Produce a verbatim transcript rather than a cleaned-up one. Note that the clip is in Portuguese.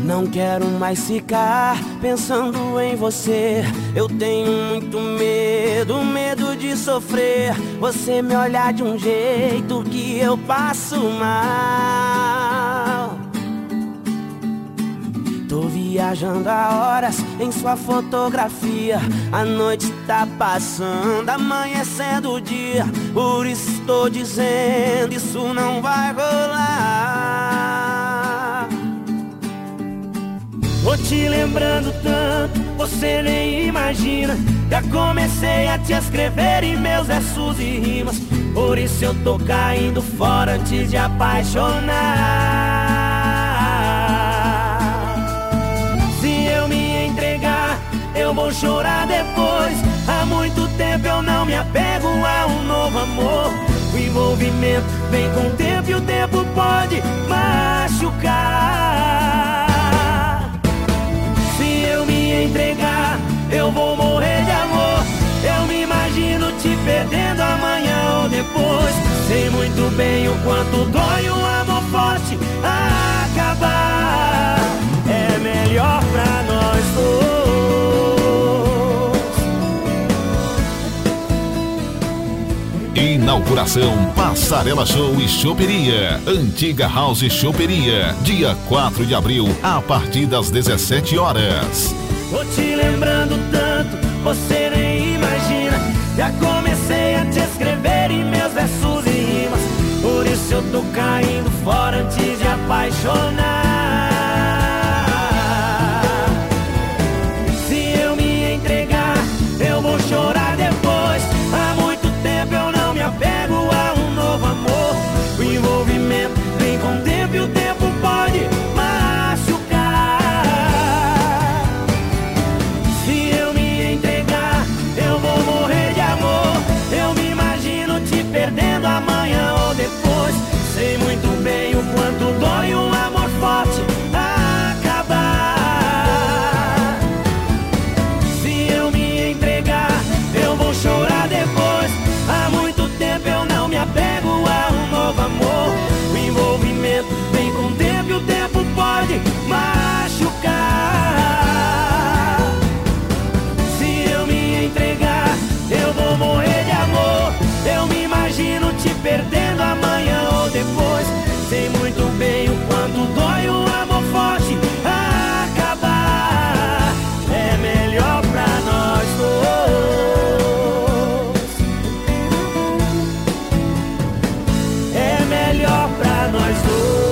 Não quero mais ficar pensando em você. Eu tenho muito medo, medo de sofrer. Você me olhar de um jeito que eu passo mal. Tô viajando há horas em sua fotografia. A noite tá passando, amanhecendo o dia. Por isso estou dizendo, isso não vai rolar. Tô te lembrando tanto, você nem imagina. Já comecei a te escrever em meus versos e rimas. Por isso eu tô caindo fora antes de apaixonar. Se eu me entregar, eu vou chorar depois. Há muito tempo eu não me apego a um novo amor. O envolvimento vem com o tempo e o tempo pode machucar. Se eu me entregar, eu vou morrer de amor. Eu me imagino te perdendo amanhã ou depois. Sei muito bem o quanto dói um amor forte acabar. É melhor pra nós dois. Inauguração Passarela Show e Choperia. Antiga House Choperia. Dia quatro de abril, a partir das dezessete horas. Tô te lembrando tanto, você nem imagina. Já comecei a te escrever em meus versos e rimas. Por isso eu tô caindo fora antes de apaixonar. Se eu me entregar, eu vou chorar depois. Há muito tempo eu não me apego a um novo amor. O envolvimento vem com o tempo e o tempo pode machucar. Se eu me entregar, eu vou morrer de amor. Eu me imagino te perdendo amanhã ou depois. Sei muito bem o quanto dói um amor forte acabar. Se eu me entregar, eu vou chorar depois. Há muito tempo eu não me apego a um novo amor. O envolvimento vem com o tempo e o tempo pode machucar. Se eu me entregar, eu vou morrer de amor. Eu me imagino te perdendo amanhã ou depois. Sei muito bem o quanto dói um amor forte acabar. É melhor pra nós dois. É melhor pra nós dois.